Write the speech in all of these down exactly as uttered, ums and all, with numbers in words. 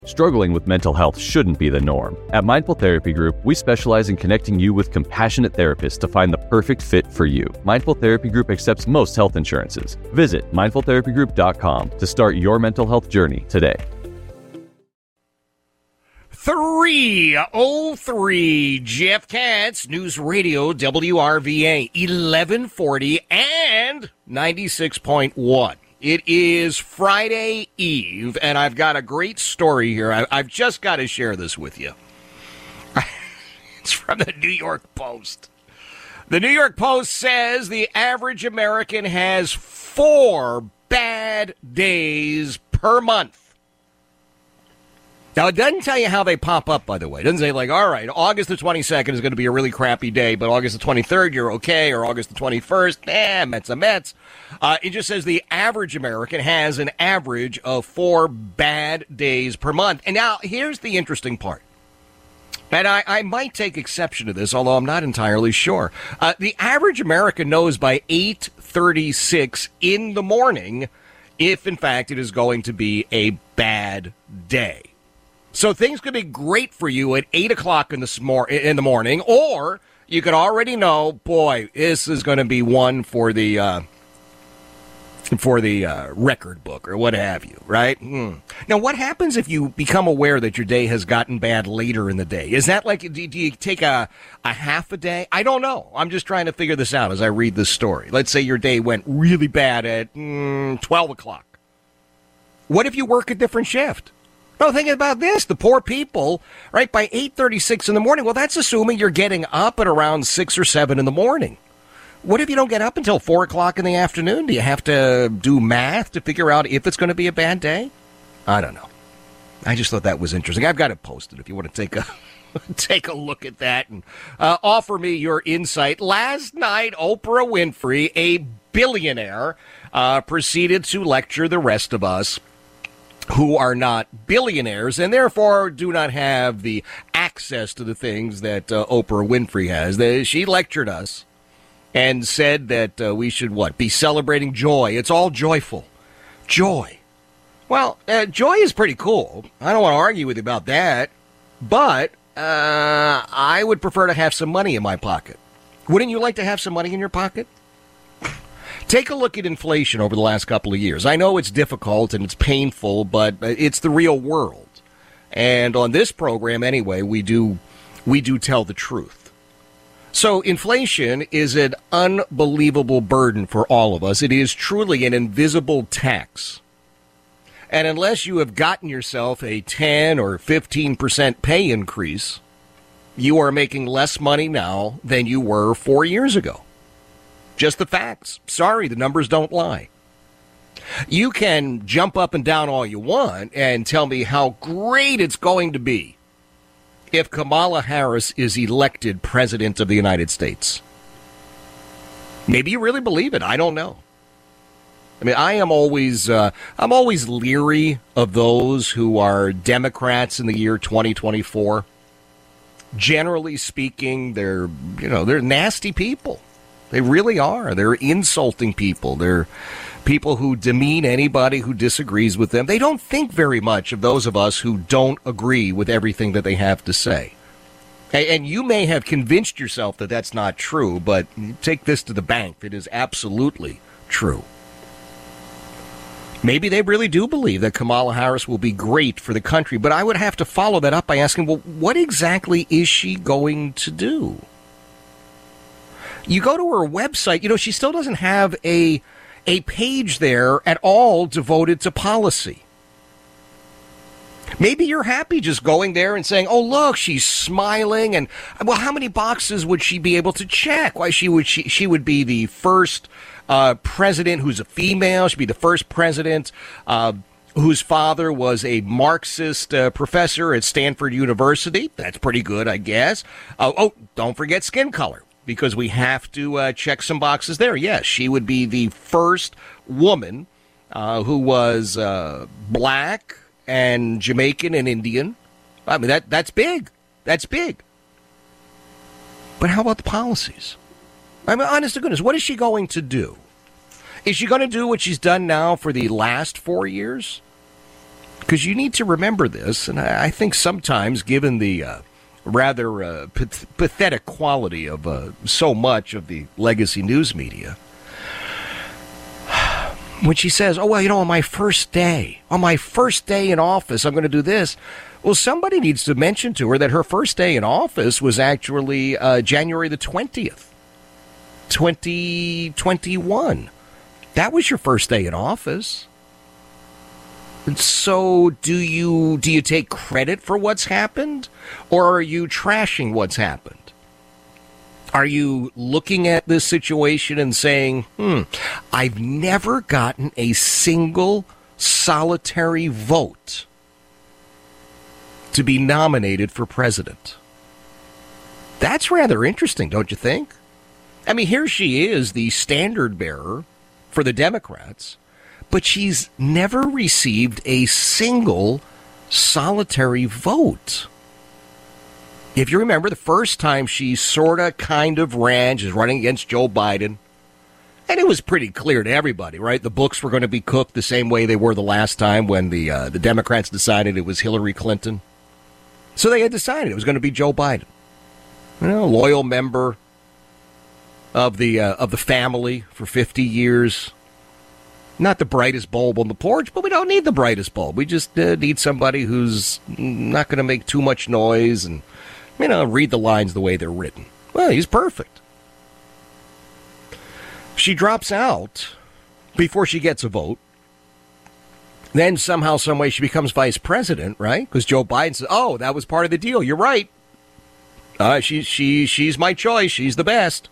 Struggling with mental health shouldn't be the norm. At Mindful Therapy Group, we specialize in connecting you with compassionate therapists to find the perfect fit for you. Mindful Therapy Group accepts most health insurances. Visit mindful therapy group dot com to start your mental health journey today. three oh three Jeff Katz, News Radio, W R V A, eleven forty and ninety-six point one. It is Friday Eve, and I've got a great story here. I, I've just got to share this with you. It's from the New York Post. The New York Post says the average American has four bad days per month. Now, it doesn't tell you how they pop up, by the way. It doesn't say, like, all right, August the twenty-second is going to be a really crappy day, but August the twenty-third, you're okay, or August the twenty-first, eh, Mets a Mets. Uh, it just says the average American has an average of four bad days per month. And now, here's the interesting part. And I, I might take exception to this, although I'm not entirely sure. Uh, the average American knows by eight thirty-six in the morning if, in fact, it is going to be a bad day. So things could be great for you at eight o'clock in the, smor- in the morning, or you could already know, boy, this is going to be one for the uh, for the uh, record book or what have you, right? Hmm. Now, what happens if you become aware that your day has gotten bad later in the day? Is that like, do, do you take a, a half a day? I don't know. I'm just trying to figure this out as I read this story. Let's say your day went really bad at mm, twelve o'clock. What if you work a different shift? No, think about this. The poor people, right, by eight thirty-six in the morning, well, that's assuming you're getting up at around six or seven in the morning. What if you don't get up until four o'clock in the afternoon? Do you have to do math to figure out if it's going to be a bad day? I don't know. I just thought that was interesting. I've got it posted if you want to take a take a look at that and uh, offer me your insight. Last night, Oprah Winfrey, a billionaire, uh, proceeded to lecture the rest of us who are not billionaires and therefore do not have the access to the things that uh, Oprah Winfrey has. They, she lectured us and said that uh, we should, what, be celebrating joy. It's all joyful. Joy. Well, uh, joy is pretty cool. I don't want to argue with you about that. But uh, I would prefer to have some money in my pocket. Wouldn't you like to have some money in your pocket? Take a look at inflation over the last couple of years. I know it's difficult and it's painful, but it's the real world. And on this program, anyway, we do we do tell the truth. So inflation is an unbelievable burden for all of us. It is truly an invisible tax. And unless you have gotten yourself a ten or fifteen percent pay increase, you are making less money now than you were four years ago. Just the facts. Sorry, the numbers don't lie. You can jump up and down all you want and tell me how great it's going to be if Kamala Harris is elected president of the United States. Maybe you really believe it. I don't know. I mean, I am always uh, I'm always leery of those who are Democrats in the year twenty twenty-four. Generally speaking, they're, you know, they're nasty people. They really are. They're insulting people. They're people who demean anybody who disagrees with them. They don't think very much of those of us who don't agree with everything that they have to say. And you may have convinced yourself that that's not true, but take this to the bank. It is absolutely true. Maybe they really do believe that Kamala Harris will be great for the country, but I would have to follow that up by asking, well, what exactly is she going to do? You go to her website, you know, she still doesn't have a a page there at all devoted to policy. Maybe you're happy just going there and saying, oh, look, she's smiling. And, well, how many boxes would she be able to check? Why, she would she, she would be the first uh, president who's a female. She'd be the first president uh, whose father was a Marxist uh, professor at Stanford University. That's pretty good, I guess. Uh, oh, don't forget skin color, because we have to uh, check some boxes there. Yes, she would be the first woman uh, who was uh, black and Jamaican and Indian. I mean, that that's big. That's big. But how about the policies? I mean, honest to goodness, what is she going to do? Is she going to do what she's done now for the last four years? Because you need to remember this, and I, I think sometimes, given the uh, rather uh, p- pathetic quality of uh, so much of the legacy news media, when she says, oh, well, you know, on my first day, on my first day in office, I'm going to do this. Well, somebody needs to mention to her that her first day in office was actually uh, January the twentieth, twenty twenty-one. That was your first day in office. And so do you do you take credit for what's happened, or are you trashing what's happened? Are you looking at this situation and saying, hmm, I've never gotten a single solitary vote to be nominated for president? That's rather interesting, don't you think? I mean, here she is, the standard bearer for the Democrats, but she's never received a single solitary vote. If you remember, the first time she sort of kind of ran, she's running against Joe Biden, and it was pretty clear to everybody, right? The books were going to be cooked the same way they were the last time when the uh, the Democrats decided it was Hillary Clinton. So they had decided it was going to be Joe Biden. You know, loyal member of the uh, of the family for fifty years. Not the brightest bulb on the porch, but we don't need the brightest bulb. We just uh, need somebody who's not going to make too much noise and, you know, read the lines the way they're written. Well, he's perfect. She drops out before she gets a vote. Then somehow, some way, she becomes vice president, right? Because Joe Biden says, oh, that was part of the deal. You're right. Uh, she, she, she's my choice. She's the best.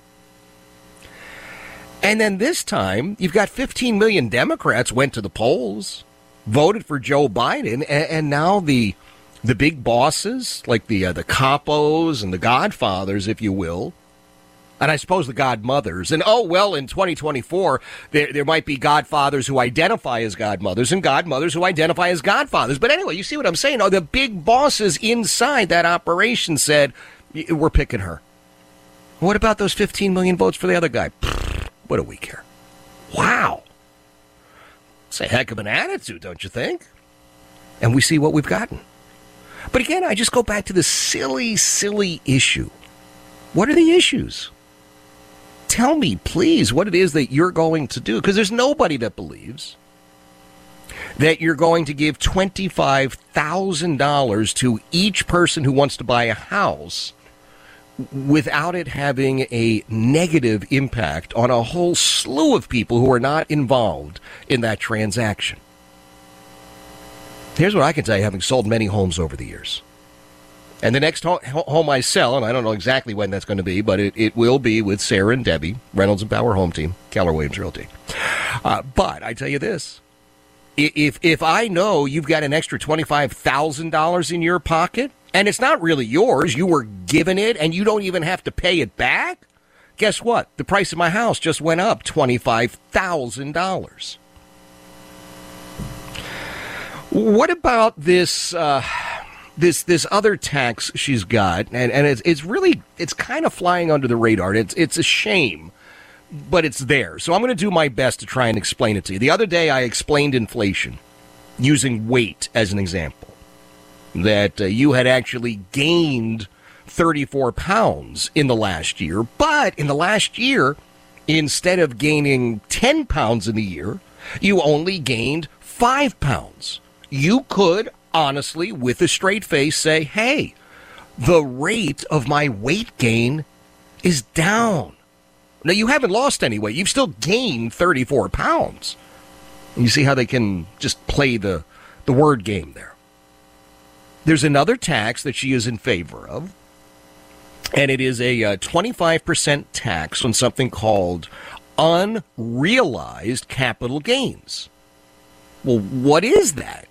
And then this time, you've got fifteen million Democrats went to the polls, voted for Joe Biden, and, and now the the big bosses, like the uh, the capos and the godfathers, if you will, and I suppose the godmothers. And, oh, well, in twenty twenty-four, there, there might be godfathers who identify as godmothers and godmothers who identify as godfathers. But anyway, you see what I'm saying? Oh, the big bosses inside that operation said, we're picking her. What about those fifteen million votes for the other guy? What do we care? Wow. It's a heck of an attitude, don't you think? And we see what we've gotten. But again, I just go back to the silly, silly issue. What are the issues? Tell me, please, what it is that you're going to do. Because there's nobody that believes that you're going to give twenty-five thousand dollars to each person who wants to buy a house without it having a negative impact on a whole slew of people who are not involved in that transaction. Here's what I can tell you, having sold many homes over the years. And the next ho- home I sell, and I don't know exactly when that's going to be, but it, it will be with Sarah and Debbie, Reynolds and Power Home Team, Keller Williams Realty. Uh, but I tell you this, if if I know you've got an extra twenty-five thousand dollars in your pocket, and it's not really yours, you were given it, and you don't even have to pay it back, guess what? The price of my house just went up twenty-five thousand dollars. What about this uh, this this other tax she's got? And, and it's it's really, it's kind of flying under the radar. It's, it's a shame, but it's there. So I'm going to do my best to try and explain it to you. The other day I explained inflation using weight as an example. That uh, you had actually gained thirty-four pounds in the last year. But in the last year, instead of gaining ten pounds in a year, you only gained five pounds. You could, honestly, with a straight face, say, hey, the rate of my weight gain is down. Now, you haven't lost any weight. You've still gained thirty-four pounds. And you see how they can just play the, the word game there. There's another tax that she is in favor of, and it is a uh, twenty-five percent tax on something called unrealized capital gains. Well, what is that?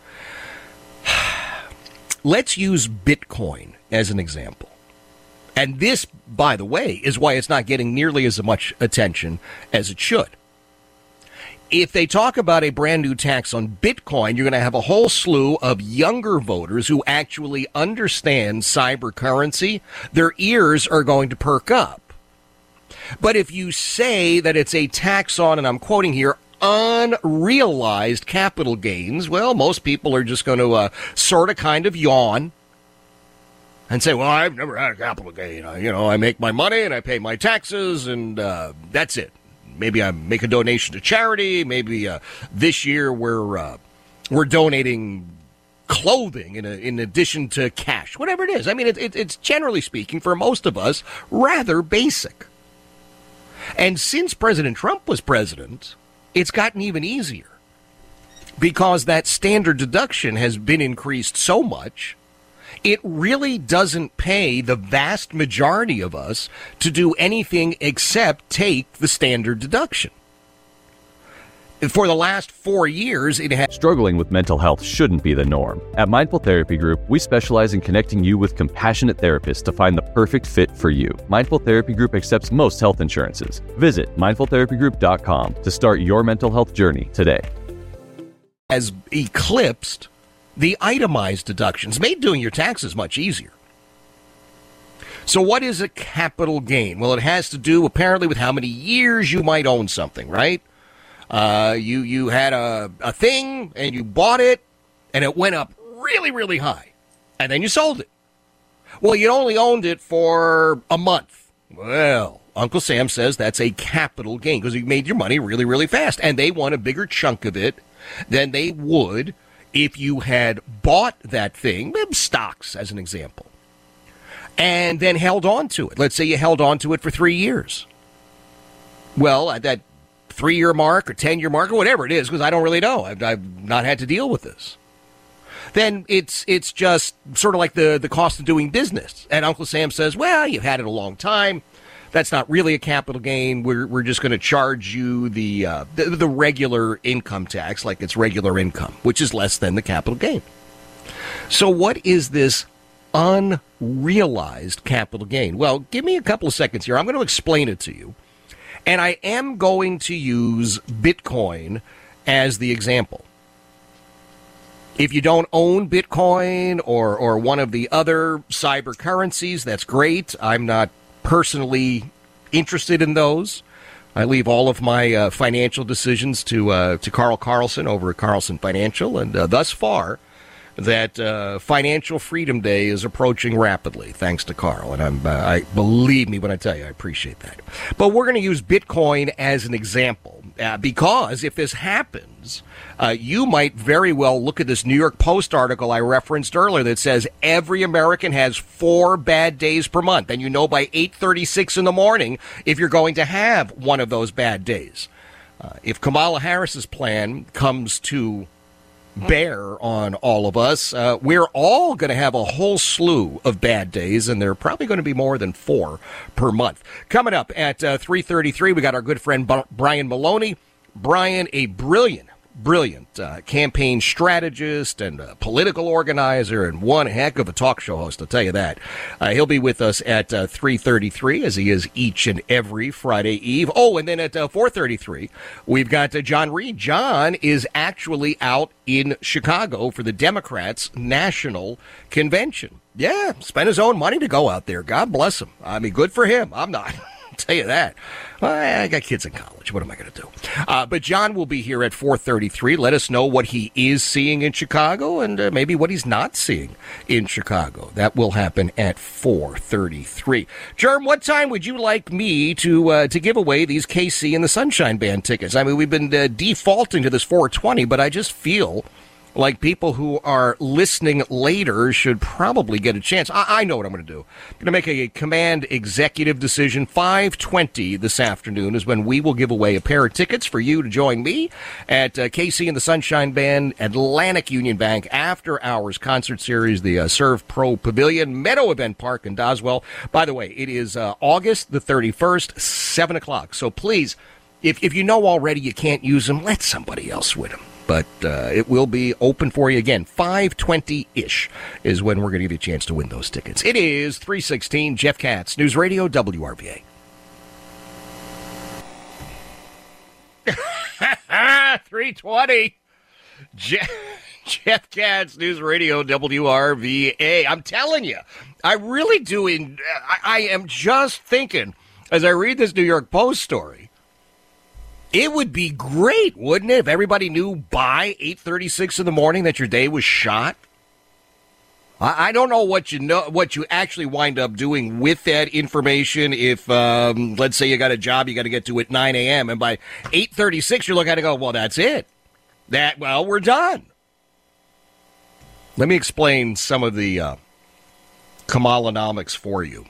Let's use Bitcoin as an example. And this, by the way, is why it's not getting nearly as much attention as it should. If they talk about a brand new tax on Bitcoin, you're going to have a whole slew of younger voters who actually understand cyber currency. Their ears are going to perk up. But if you say that it's a tax on, and I'm quoting here, unrealized capital gains, well, most people are just going to uh, sort of kind of yawn and say, well, I've never had a capital gain. I, you know, I make my money and I pay my taxes and uh, that's it. Maybe I make a donation to charity. Maybe uh, this year we're uh, we're donating clothing in, a, in addition to cash, whatever it is. I mean, it, it, it's generally speaking, for most of us, rather basic. And since President Trump was president, it's gotten even easier because that standard deduction has been increased so much, it really doesn't pay the vast majority of us to do anything except take the standard deduction. For the last four years, it has... Struggling with mental health shouldn't be the norm. At Mindful Therapy Group, we specialize in connecting you with compassionate therapists to find the perfect fit for you. Mindful Therapy Group accepts most health insurances. Visit mindful therapy group dot com to start your mental health journey today. Has eclipsed the itemized deductions, made doing your taxes much easier. So what is a capital gain? Well, it has to do apparently with how many years you might own something, right? Uh, you you had a, a thing, and you bought it, and it went up really, really high. And then you sold it. Well, you only owned it for a month. Well, Uncle Sam says that's a capital gain because you made your money really, really fast. And they want a bigger chunk of it than they would if you had bought that thing, stocks as an example, and then held on to it. Let's say you held on to it for three years. Well, at that three-year mark or ten-year mark or whatever it is, because I don't really know. I've, I've not had to deal with this. Then it's it's just sort of like the, the cost of doing business. And Uncle Sam says, well, you've had it a long time. That's not really a capital gain. We're we're just going to charge you the, uh, the the regular income tax like it's regular income, which is less than the capital gain. So what is this unrealized capital gain? Well, give me a couple of seconds here. I'm going to explain it to you. And I am going to use Bitcoin as the example. If you don't own Bitcoin or, or one of the other cyber currencies, that's great. I'm not personally interested in those. I leave all of my uh, financial decisions to uh, to Carl Carlson over at Carlson Financial. And uh, thus far, that uh, Financial Freedom Day is approaching rapidly, thanks to Carl. And I'm, uh, I believe me when I tell you, I appreciate that. But we're going to use Bitcoin as an example uh, because if this happens, uh, you might very well look at this New York Post article I referenced earlier that says every American has four bad days per month. And you know by eight thirty-six in the morning if you're going to have one of those bad days. Uh, if Kamala Harris's plan comes to bear on all of us, uh, we're all going to have a whole slew of bad days, and there are probably going to be more than four per month. Coming up at uh, three thirty-three, we got our good friend B- Brian Maloney. Brian, a brilliant, brilliant uh, campaign strategist and a political organizer and one heck of a talk show host, I'll tell you that. Uh, he'll be with us at uh, three thirty-three, as he is each and every Friday Eve. Oh, and then at uh, four thirty-three, we've got uh, John Reed. John is actually out in Chicago for the Democrats' National Convention. Yeah, spent his own money to go out there. God bless him. I mean, good for him. I'm not. I'll tell you that. Well, I got kids in college. What am I going to do? Uh, but John will be here at four thirty-three. Let us know what he is seeing in Chicago and uh, maybe what he's not seeing in Chicago. That will happen at four thirty-three. Jerm, what time would you like me to uh, to give away these K C and the Sunshine Band tickets? I mean, we've been uh, defaulting to this four twenty, but I just feel like people who are listening later should probably get a chance. I, I know what I'm going to do. I'm going to make a, a command executive decision. five twenty this afternoon is when we will give away a pair of tickets for you to join me at uh, K C and the Sunshine Band, Atlantic Union Bank After Hours Concert Series, the uh, Serve Pro Pavilion, Meadow Event Park in Doswell. By the way, it is uh, August the thirty-first, seven o'clock. So please, if, if you know already you can't use them, let somebody else win them. But uh, it will be open for you again. five twenty-ish is when we're going to give you a chance to win those tickets. It is three sixteen, Jeff Katz, News Radio, W R V A. three twenty, Jeff, Jeff Katz, News Radio, W R V A. I'm telling you, I really do. In, I, I am just thinking, as I read this New York Post story, It would be great, wouldn't it, if everybody knew by eight thirty-six in the morning that your day was shot? I, I don't know what you know, what you actually wind up doing with that information. If, um, let's say you got a job you got to get to at nine a.m., and by eight thirty-six you're looking at it and go, well, that's it. That, well, we're done. Let me explain some of the uh, Kamalanomics for you.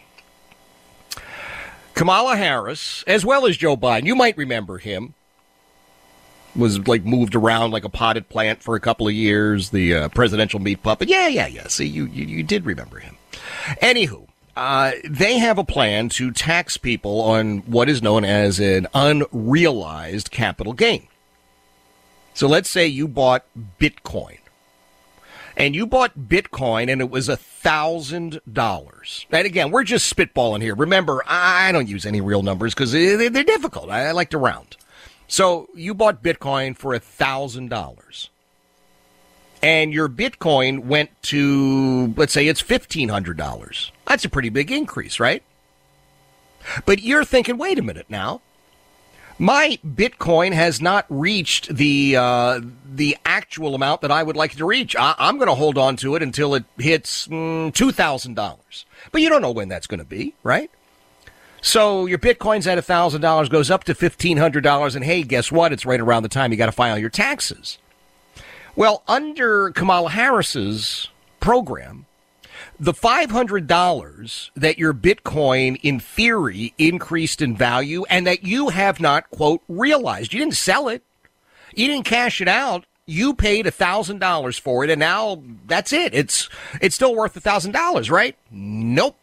Kamala Harris, as well as Joe Biden, you might remember him, was like moved around like a potted plant for a couple of years, the uh, presidential meat puppet. Yeah, yeah, yeah. See, you, you, you did remember him. Anywho, uh, they have a plan to tax people on what is known as an unrealized capital gain. So let's say you bought Bitcoin. And you bought Bitcoin, and it was one thousand dollars. And again, we're just spitballing here. Remember, I don't use any real numbers because they're difficult. I like to round. So you bought Bitcoin for one thousand dollars. And your Bitcoin went to, let's say it's fifteen hundred dollars. That's a pretty big increase, right? But you're thinking, wait a minute now. My Bitcoin has not reached the uh, the actual amount that I would like it to reach. I- I'm going to hold on to it until it hits mm, two thousand dollars. But you don't know when that's going to be, right? So your Bitcoin's at one thousand dollars, goes up to fifteen hundred dollars, and hey, guess what? It's right around the time you got to file your taxes. Well, under Kamala Harris's program, the five hundred dollars that your Bitcoin, in theory, increased in value and that you have not, quote, realized. You didn't sell it. You didn't cash it out. You paid one thousand dollars for it, and now that's it. It's it's still worth one thousand dollars, right? Nope.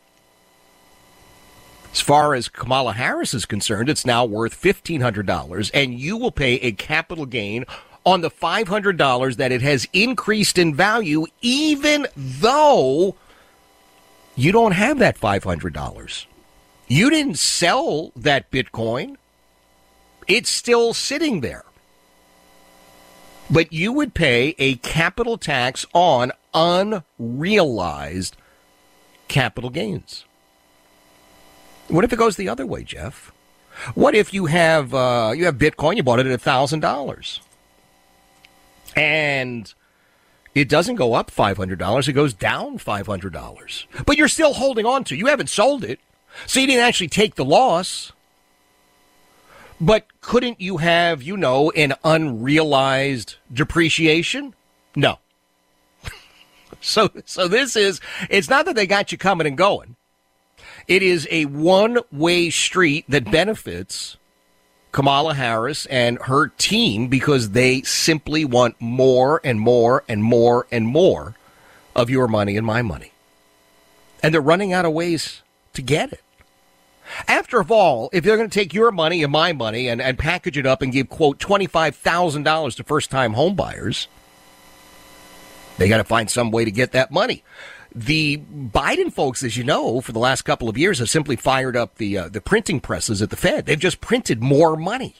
As far as Kamala Harris is concerned, it's now worth fifteen hundred dollars, and you will pay a capital gain on the five hundred dollars that it has increased in value, even though you don't have that five hundred dollars. You didn't sell that Bitcoin. It's still sitting there. But you would pay a capital tax on unrealized capital gains. What if it goes the other way, Jeff? What if you have uh, you have Bitcoin, you bought it at one thousand dollars? And it doesn't go up five hundred dollars, it goes down five hundred dollars. But you're still holding on to it. You haven't sold it. So you didn't actually take the loss. But couldn't you have, you know, an unrealized depreciation? No. so so this is, it's not that they got you coming and going. It is a one-way street that benefits Kamala Harris and her team because they simply want more and more and more and more of your money and my money. And they're running out of ways to get it. After all, if they're going to take your money and my money and, and package it up and give, quote, twenty-five thousand dollars to first-time home buyers, they got to find some way to get that money. The Biden folks, as you know, for the last couple of years have simply fired up the uh, the printing presses at the Fed. They've just printed more money.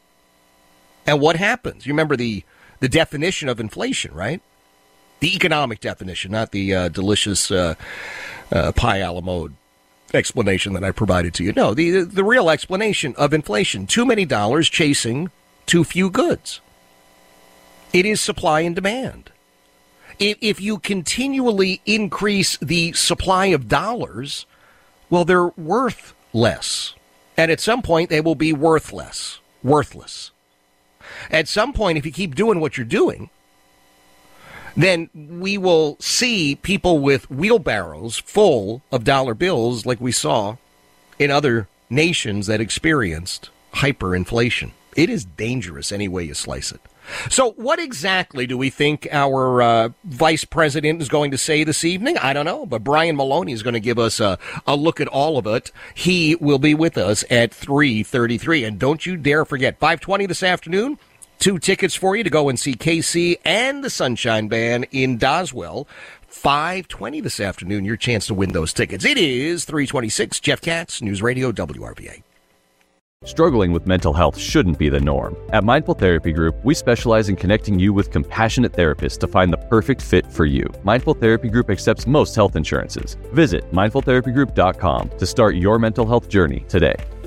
And what happens? You remember the, the definition of inflation, right? The economic definition, not the uh, delicious uh, uh, pie a la mode explanation that I provided to you. No, the, the real explanation of inflation. Too many dollars chasing too few goods. It is supply and demand. If you continually increase the supply of dollars, well, they're worth less. And at some point, they will be worthless, worthless. At some point, if you keep doing what you're doing, then we will see people with wheelbarrows full of dollar bills like we saw in other nations that experienced hyperinflation. It is dangerous any way you slice it. So what exactly do we think our uh, vice president is going to say this evening? I don't know, but Brian Maloney is going to give us a, a look at all of it. He will be with us at three thirty-three. And don't you dare forget, five twenty this afternoon, two tickets for you to go and see K C and the Sunshine Band in Doswell. five twenty this afternoon, your chance to win those tickets. It is three twenty-six. Jeff Katz, News Radio W R V A. Struggling with mental health shouldn't be the norm. At Mindful Therapy Group, we specialize in connecting you with compassionate therapists to find the perfect fit for you. Mindful Therapy Group accepts most health insurances. Visit mindful therapy group dot com to start your mental health journey today.